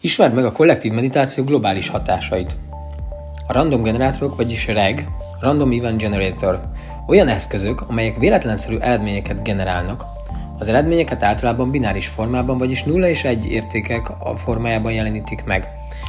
Ismerd meg a kollektív meditáció globális hatásait. A random generátorok, vagyis REG, Random Event Generator, olyan eszközök, amelyek véletlenszerű eredményeket generálnak. Az eredményeket általában bináris formában, vagyis 0 és 1 értékek a formájában jelenítik meg.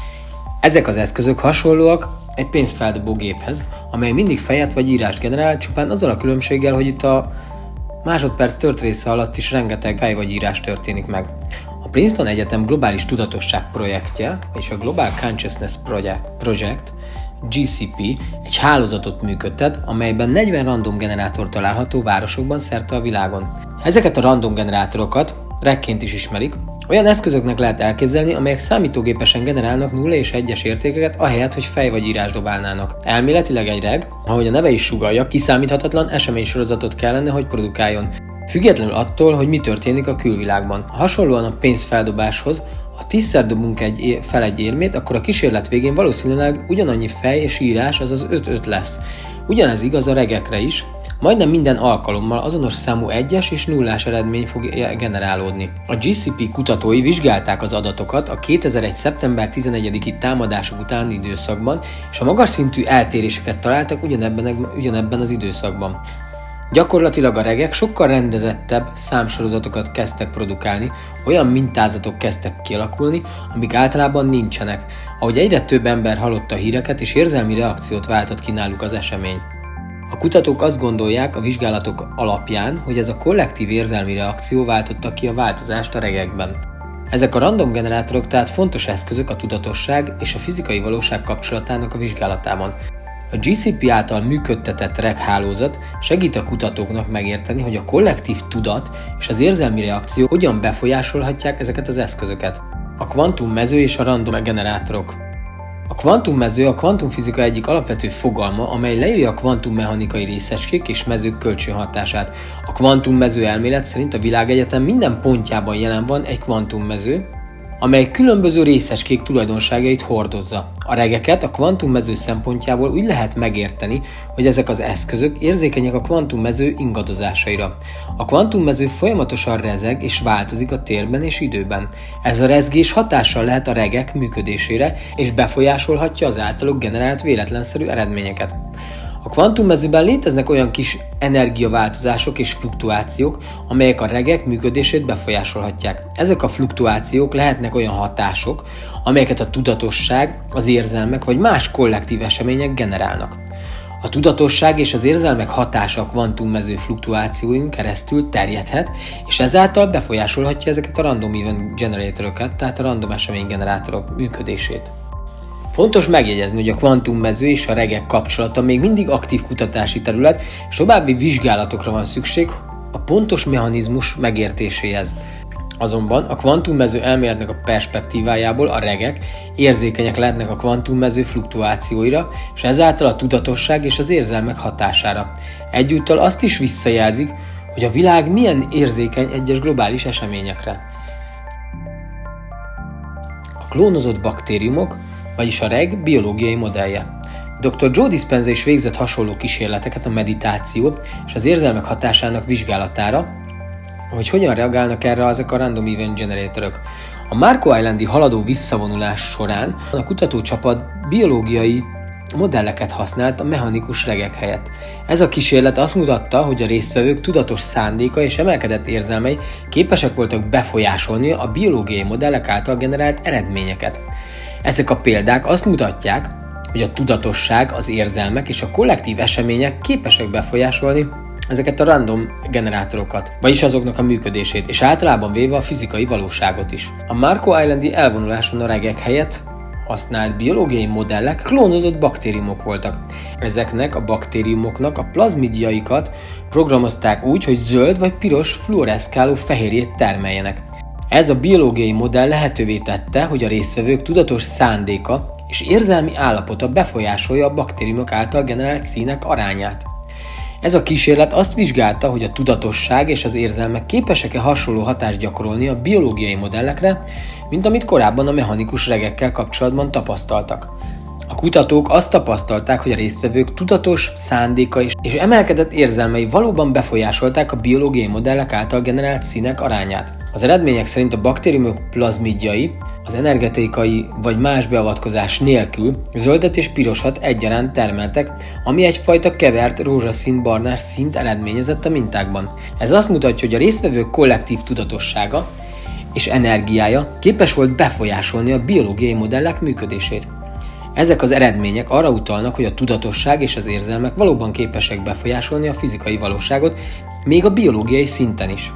Ezek az eszközök hasonlóak egy pénzfeldobó géphez, amely mindig fejet vagy írást generál, csupán azzal a különbséggel, hogy itt a másodperc tört része alatt is rengeteg fej vagy írás történik meg. A Princeton Egyetem globális tudatosság projektje, és a Global Consciousness Project, GCP egy hálózatot működtet, amelyben 40 random generátor található városokban szerte a világon. Ezeket a random generátorokat regként is ismerik. Olyan eszközöknek lehet elképzelni, amelyek számítógépesen generálnak 0 és 1-es értékeket, ahelyett, hogy fej vagy írás dobálnának. Elméletileg egy reg, ahogy a neve is sugallja, kiszámíthatatlan eseménysorozatot kellene, hogy produkáljon, függetlenül attól, hogy mi történik a külvilágban. Hasonlóan a pénzfeldobáshoz, ha 10-szer dobunk fel egy érmét, akkor a kísérlet végén valószínűleg ugyanannyi fej és írás, azaz 5-5 lesz. Ugyanez igaz a regekre is, majdnem minden alkalommal azonos számú 1-es és 0-ás eredmény fog generálódni. A GCP kutatói vizsgálták az adatokat a 2001. szeptember 11-i támadások utáni időszakban, és a magas szintű eltéréseket találtak ugyanebben az időszakban. Gyakorlatilag a regek sokkal rendezettebb számsorozatokat kezdtek produkálni, olyan mintázatok kezdtek kialakulni, amik általában nincsenek, ahogy egyre több ember hallotta híreket és érzelmi reakciót váltott ki náluk az esemény. A kutatók azt gondolják a vizsgálatok alapján, hogy ez a kollektív érzelmi reakció váltotta ki a változást a regekben. Ezek a random generátorok tehát fontos eszközök a tudatosság és a fizikai valóság kapcsolatának a vizsgálatában. A GCP által működtetett REG hálózat segít a kutatóknak megérteni, hogy a kollektív tudat és az érzelmi reakció hogyan befolyásolhatják ezeket az eszközöket. A kvantummező és a random generátorok. A kvantummező a kvantumfizika egyik alapvető fogalma, amely leírja a kvantummechanikai részecskék és mezők kölcsönhatását. A kvantummező elmélet szerint a világegyetem minden pontjában jelen van egy kvantummező, amely különböző részecskék tulajdonságait hordozza. A regeket a kvantummező szempontjából úgy lehet megérteni, hogy ezek az eszközök érzékenyek a kvantummező ingadozásaira. A kvantummező folyamatosan rezeg és változik a térben és időben. Ez a rezgés hatással lehet a regek működésére, és befolyásolhatja az általuk generált véletlenszerű eredményeket. A kvantummezőben léteznek olyan kis energiaváltozások és fluktuációk, amelyek a regek működését befolyásolhatják. Ezek a fluktuációk lehetnek olyan hatások, amelyeket a tudatosság, az érzelmek vagy más kollektív események generálnak. A tudatosság és az érzelmek hatása a kvantummező fluktuációin keresztül terjedhet, és ezáltal befolyásolhatja ezeket a random event generatorokat, tehát a random eseménygenerátorok működését. Fontos megjegyezni, hogy a kvantummező és a regek kapcsolata még mindig aktív kutatási terület, és további vizsgálatokra van szükség a pontos mechanizmus megértéséhez. Azonban a kvantummező elméletnek a perspektívájából a regek érzékenyek lehetnek a kvantummező fluktuációira, és ezáltal a tudatosság és az érzelmek hatására. Egyúttal azt is visszajelzik, hogy a világ milyen érzékeny egyes globális eseményekre. A klónozott baktériumok, vagyis a REG biológiai modellje. Dr. Joe Dispenza is végzett hasonló kísérleteket a meditáció és az érzelmek hatásának vizsgálatára, hogy hogyan reagálnak erre ezek a random event generatorok. A Marco Islandi haladó visszavonulás során a kutatócsapat biológiai modelleket használt a mechanikus regek helyett. Ez a kísérlet azt mutatta, hogy a résztvevők tudatos szándéka és emelkedett érzelmei képesek voltak befolyásolni a biológiai modellek által generált eredményeket. Ezek a példák azt mutatják, hogy a tudatosság, az érzelmek és a kollektív események képesek befolyásolni ezeket a random generátorokat, vagyis azoknak a működését, és általában véve a fizikai valóságot is. A Marco Islandi elvonuláson a regek helyett használt biológiai modellek klónozott baktériumok voltak. Ezeknek a baktériumoknak a plazmidiaikat programozták úgy, hogy zöld vagy piros fluoreszkáló fehérjét termeljenek. Ez a biológiai modell lehetővé tette, hogy a résztvevők tudatos szándéka és érzelmi állapota befolyásolja a baktériumok által generált színek arányát. Ez a kísérlet azt vizsgálta, hogy a tudatosság és az érzelmek képesek-e hasonló hatást gyakorolni a biológiai modellekre, mint amit korábban a mechanikus regekkel kapcsolatban tapasztaltak. A kutatók azt tapasztalták, hogy a résztvevők tudatos szándéka és emelkedett érzelmei valóban befolyásolták a biológiai modellek által generált színek arányát. Az eredmények szerint a baktériumok plazmidjai az energetikai vagy más beavatkozás nélkül zöldet és pirosat egyaránt termeltek, ami egyfajta kevert rózsaszín-barnás színt eredményezett a mintákban. Ez azt mutatja, hogy a résztvevők kollektív tudatossága és energiája képes volt befolyásolni a biológiai modellek működését. Ezek az eredmények arra utalnak, hogy a tudatosság és az érzelmek valóban képesek befolyásolni a fizikai valóságot, még a biológiai szinten is.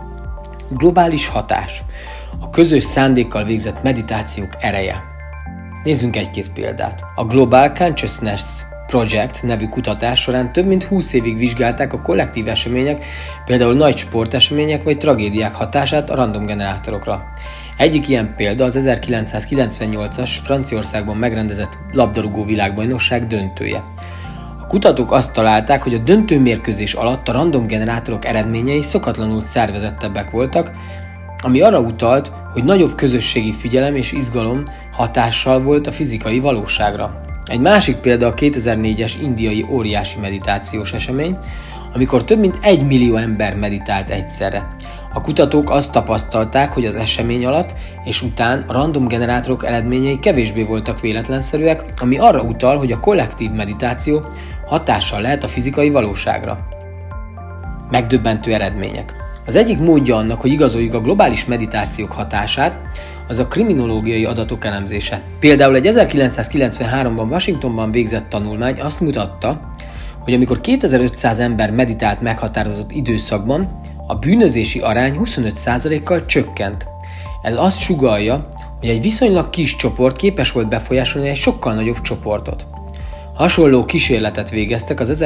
Globális hatás. A közös szándékkal végzett meditációk ereje. Nézzünk egy-két példát. A Global Consciousness Project nevű kutatás során több mint 20 évig vizsgálták a kollektív események, például nagy sportesemények vagy tragédiák hatását a random generátorokra. Egyik ilyen példa az 1998-as Franciaországban megrendezett labdarúgó világbajnokság döntője. A kutatók azt találták, hogy a döntő mérkőzés alatt a random generátorok eredményei szokatlanul szervezettebbek voltak, ami arra utalt, hogy nagyobb közösségi figyelem és izgalom hatással volt a fizikai valóságra. Egy másik példa a 2004-es indiai óriási meditációs esemény, amikor több mint 1 millió ember meditált egyszerre. A kutatók azt tapasztalták, hogy az esemény alatt és után a random generátorok eredményei kevésbé voltak véletlenszerűek, ami arra utal, hogy a kollektív meditáció hatással lehet a fizikai valóságra. Megdöbbentő eredmények. Az egyik módja annak, hogy igazoljuk a globális meditációk hatását, az a kriminológiai adatok elemzése. Például egy 1993-ban Washingtonban végzett tanulmány azt mutatta, hogy amikor 2500 ember meditált meghatározott időszakban, a bűnözési arány 25%-kal csökkent. Ez azt sugallja, hogy egy viszonylag kis csoport képes volt befolyásolni egy sokkal nagyobb csoportot. Hasonló kísérletet végeztek az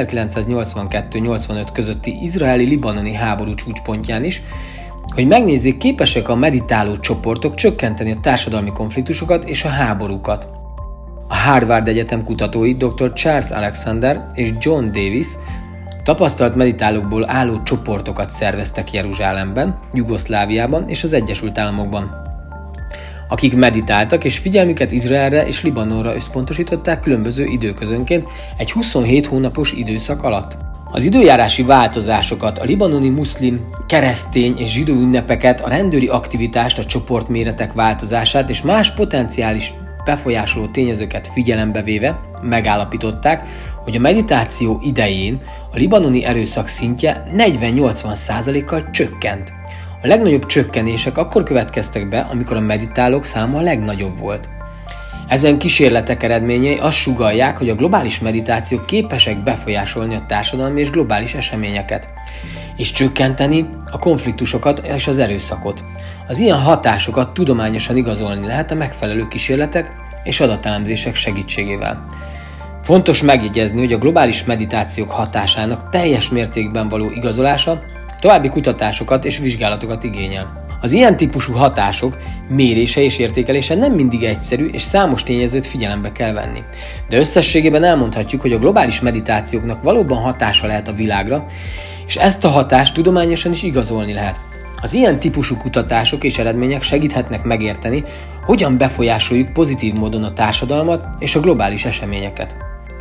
1982-85 közötti izraeli-libanoni háború csúcspontján is, hogy megnézzék, képesek a meditáló csoportok csökkenteni a társadalmi konfliktusokat és a háborúkat. A Harvard Egyetem kutatói Dr. Charles Alexander és John Davis tapasztalt meditálókból álló csoportokat szerveztek Jeruzsálemben, Jugoszláviában és az Egyesült Államokban, akik meditáltak és figyelmüket Izraelre és Libanonra összpontosították különböző időközönként egy 27 hónapos időszak alatt. Az időjárási változásokat, a libanoni muszlim, keresztény és zsidó ünnepeket, a rendőri aktivitást, a csoportméretek változását és más potenciális befolyásoló tényezőket figyelembe véve megállapították, hogy a meditáció idején a libanoni erőszak szintje 40-80%-kal csökkent. A legnagyobb csökkenések akkor következtek be, amikor a meditálók száma a legnagyobb volt. Ezen kísérletek eredményei azt sugallják, hogy a globális meditációk képesek befolyásolni a társadalmi és globális eseményeket, és csökkenteni a konfliktusokat és az erőszakot. Az ilyen hatásokat tudományosan igazolni lehet a megfelelő kísérletek és adatelemzések segítségével. Fontos megjegyezni, hogy a globális meditációk hatásának teljes mértékben való igazolása további kutatásokat és vizsgálatokat igényel. Az ilyen típusú hatások mérése és értékelése nem mindig egyszerű, és számos tényezőt figyelembe kell venni. De összességében elmondhatjuk, hogy a globális meditációknak valóban hatása lehet a világra, és ezt a hatást tudományosan is igazolni lehet. Az ilyen típusú kutatások és eredmények segíthetnek megérteni, hogyan befolyásoljuk pozitív módon a társadalmat és a globális eseményeket.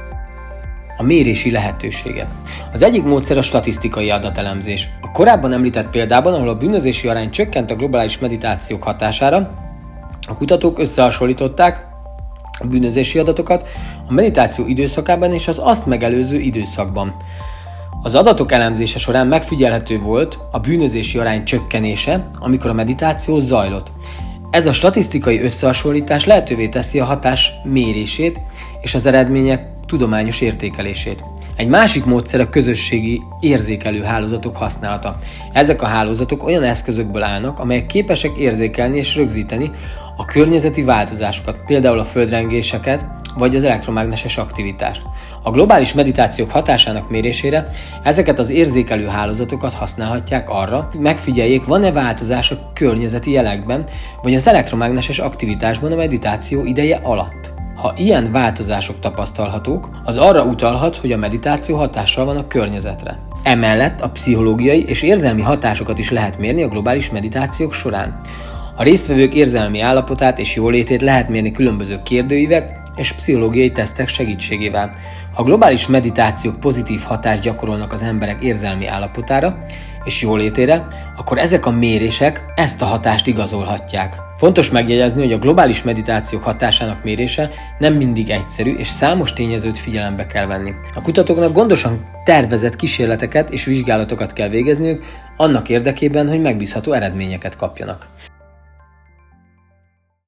A mérési lehetősége. Az egyik módszer a statisztikai adatelemzés. A korábban említett példában, ahol a bűnözési arány csökkent a globális meditációk hatására, a kutatók összehasonlították a bűnözési adatokat a meditáció időszakában és az azt megelőző időszakban. Az adatok elemzése során megfigyelhető volt a bűnözési arány csökkenése, amikor a meditáció zajlott. Ez a statisztikai összehasonlítás lehetővé teszi a hatás mérését és az eredmények tudományos értékelését. Egy másik módszer a közösségi érzékelő hálózatok használata. Ezek a hálózatok olyan eszközökből állnak, amelyek képesek érzékelni és rögzíteni a környezeti változásokat, például a földrengéseket vagy az elektromágneses aktivitást. A globális meditációk hatásának mérésére ezeket az érzékelő hálózatokat használhatják arra, hogy megfigyeljék, van-e változás a környezeti jelekben vagy az elektromágneses aktivitásban a meditáció ideje alatt. Ha ilyen változások tapasztalhatók, az arra utalhat, hogy a meditáció hatással van a környezetre. Emellett a pszichológiai és érzelmi hatásokat is lehet mérni a globális meditációk során. A résztvevők érzelmi állapotát és jólétét lehet mérni különböző kérdőívek és pszichológiai tesztek segítségével. Ha globális meditációk pozitív hatást gyakorolnak az emberek érzelmi állapotára és jólétére, akkor ezek a mérések ezt a hatást igazolhatják. Fontos megjegyezni, hogy a globális meditációk hatásának mérése nem mindig egyszerű, és számos tényezőt figyelembe kell venni. A kutatóknak gondosan tervezett kísérleteket és vizsgálatokat kell végezniük annak érdekében, hogy megbízható eredményeket kapjanak.